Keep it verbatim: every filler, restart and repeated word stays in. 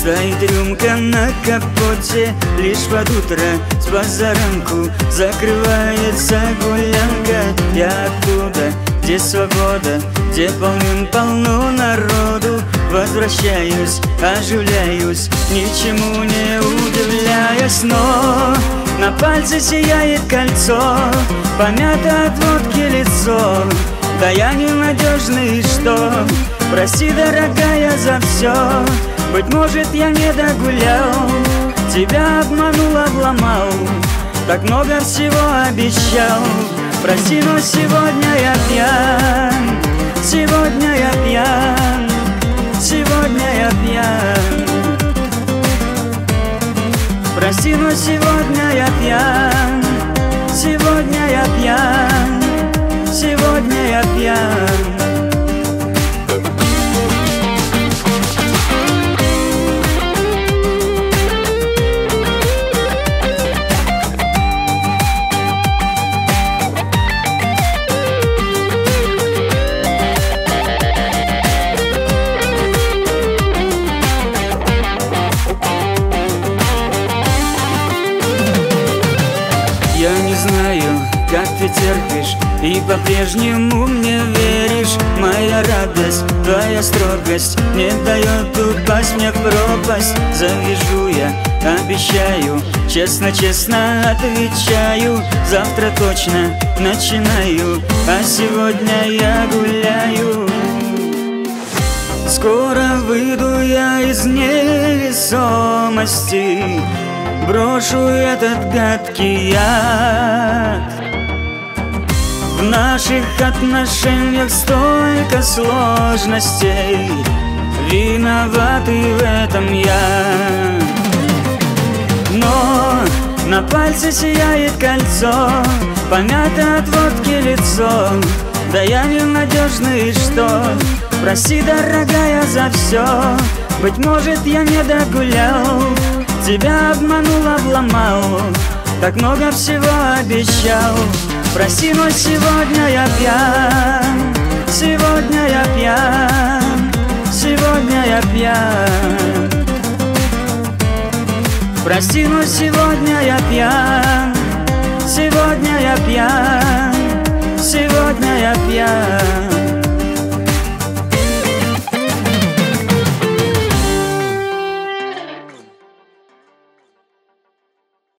Стоит рюмка на капоте, лишь под утро с позаранку закрывается гулянка. Я оттуда, где свобода, где полным-полно народу, возвращаюсь, оживляюсь, ничему не удивляясь. Но на пальце сияет кольцо, помято от водки лицо. Да я ненадежный, что? Прости, дорогая, за все. Быть может, я не догулял, тебя обманул, обломал, так много всего обещал. Прости, но сегодня я пьян, сегодня я пьян, сегодня я пьян. Прости, но сегодня я пьян, сегодня я пьян, сегодня я пьян. Я не знаю, как ты терпишь и по-прежнему мне веришь. Моя радость, твоя строгость не дает упасть мне в пропасть. Завяжу я, обещаю, честно-честно отвечаю. Завтра точно начинаю, а сегодня я гуляю. Скоро выйду я из невесомости, брошу этот гадкий яд. В наших отношениях столько сложностей, виноватый в этом я. Но на пальце сияет кольцо, помято от водки лицо. Да я ненадежный, что? Прости, дорогая, за все. Быть может, я не догулял, тебя обманул, обломал, так много всего обещал. Прости, но сегодня я пьян, сегодня я пьян, сегодня я пьян. Прости, но сегодня я пьян, сегодня я пьян, сегодня я пьян.